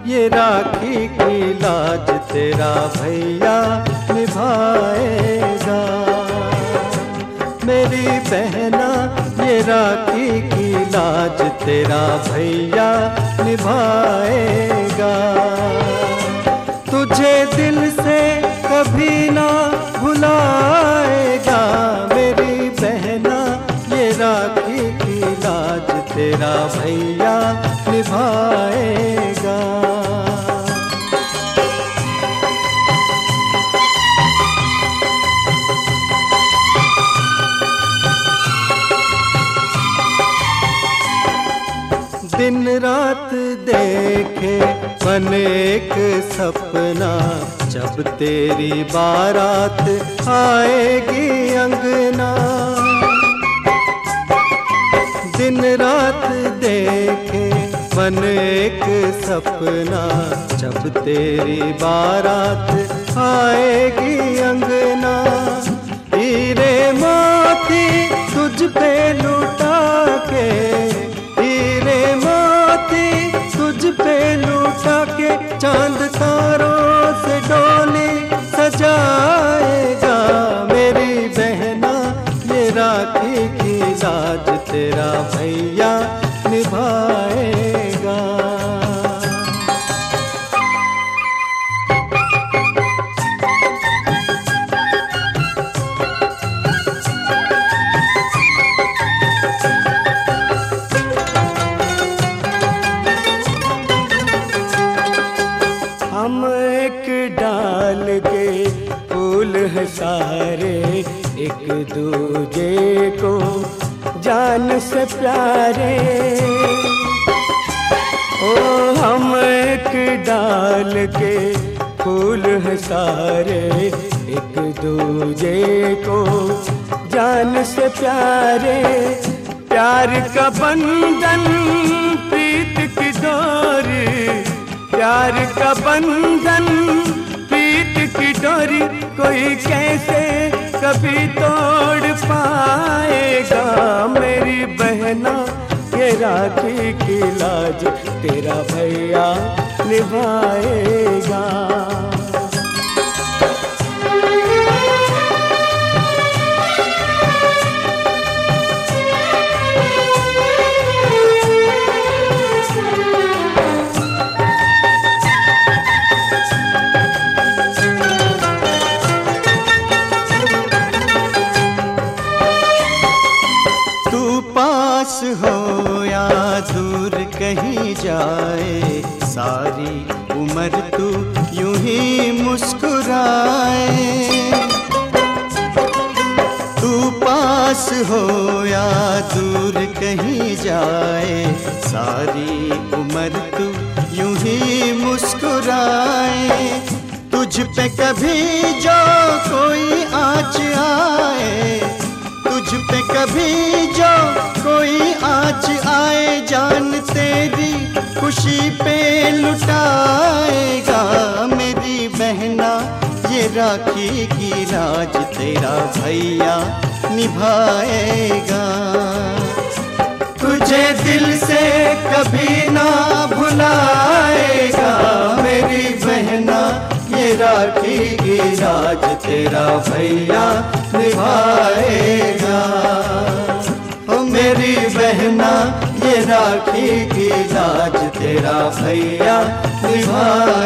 ये राखी की लाज तेरा भैया निभाएगा। मेरी बहना ये राखी की लाज तेरा भैया निभाएगा। तुझे दिल से कभी ना भुलाएगा। मेरी बहना ये राखी की लाज तेरा भैया निभाएगा। दिन रात देखे मन एक सपना, जब तेरी बारात आएगी अंगना। दिन रात देखे मन एक सपना, जब तेरी बारात आएगी अंगना। हीरे मोती तुझ पे लुटा के, हीरे मोती तुझ पे लुटा के, चांद तारों से डोली सजाएगा। मेरी बहना ये राखी की लाज तेरा भैया निभाएगा। हम एक डाल के फूल है सारे, एक दूजे को जान से प्यारे। ओ हम एक डाल के फूल है सारे, एक दूजे को जान से प्यारे। प्यार का बंधन प्रीत की डोरी, प्यार का बंधन प्रीत की डोरी, कोई कैसे कभी तोड़ पाएगा। मेरी बहना ये राखी की लाज तेरा भैया निभाएगा। पास हो या दूर कहीं जाए, सारी उम्र तू यूं ही मुस्कुराए। तू पास हो या दूर कहीं जाए, सारी उम्र तू यूं ही मुस्कुराए। तुझ पे कभी जो कोई आँच आए, तुझ पे कभी जो कोई आँच आए, जान तेरी खुशी पे लुटाएगा। मेरी बहना ये राखी की लाज तेरा भैया निभाएगा। तुझे दिल से कभी ना भुलाएगा। मेरी बहना ये राखी की लाज तेरा भैया निभाएगा। ओ मेरी बहना ये राखी की लाज तेरा भैया निभाएगा।